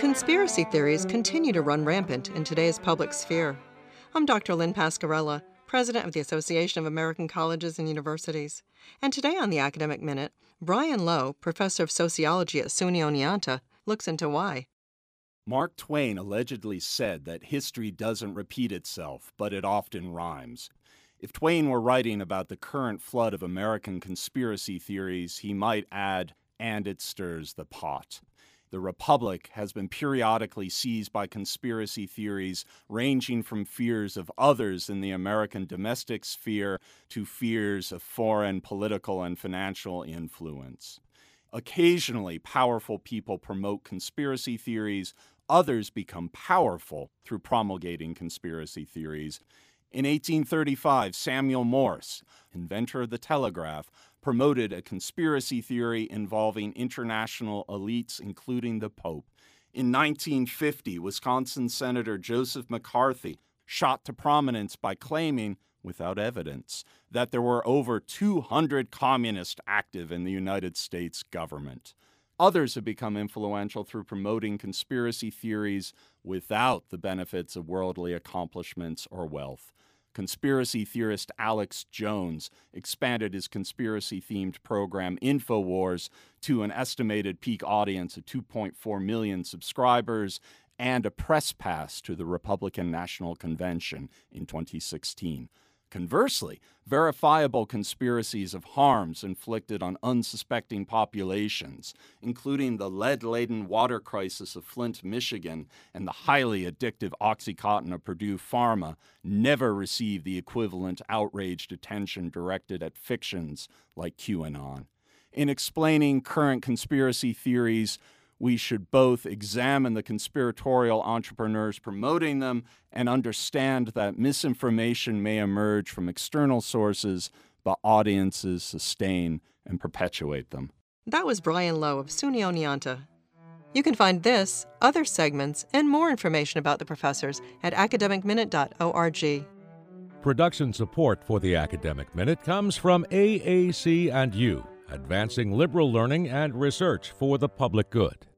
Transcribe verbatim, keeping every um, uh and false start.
Conspiracy theories continue to run rampant in today's public sphere. I'm Doctor Lynn Pascarella, President of the Association of American Colleges and Universities. And today on the Academic Minute, Brian Lowe, Professor of Sociology at SUNY Oneonta, looks into why. Mark Twain allegedly said that history doesn't repeat itself, but it often rhymes. If Twain were writing about the current flood of American conspiracy theories, he might add, "and it stirs the pot." The Republic has been periodically seized by conspiracy theories ranging from fears of others in the American domestic sphere to fears of foreign political and financial influence. Occasionally, powerful people promote conspiracy theories. Others become powerful through promulgating conspiracy theories. In eighteen thirty-five, Samuel Morse, inventor of the telegraph, promoted a conspiracy theory involving international elites, including the Pope. In nineteen fifty, Wisconsin Senator Joseph McCarthy shot to prominence by claiming, without evidence, that there were over two hundred communists active in the United States government. Others have become influential through promoting conspiracy theories without the benefits of worldly accomplishments or wealth. Conspiracy theorist Alex Jones expanded his conspiracy-themed program InfoWars to an estimated peak audience of two point four million subscribers and a press pass to the Republican National Convention in twenty sixteen. Conversely, verifiable conspiracies of harms inflicted on unsuspecting populations, including the lead-laden water crisis of Flint, Michigan, and the highly addictive OxyContin of Purdue Pharma, never received the equivalent outraged attention directed at fictions like QAnon. In explaining current conspiracy theories, we should both examine the conspiratorial entrepreneurs promoting them and understand that misinformation may emerge from external sources, but audiences sustain and perpetuate them. That was Brian Lowe of SUNY Oneonta. You can find this, other segments, and more information about the professors at academic minute dot org. Production support for the Academic Minute comes from A A C and U, advancing liberal learning and research for the public good.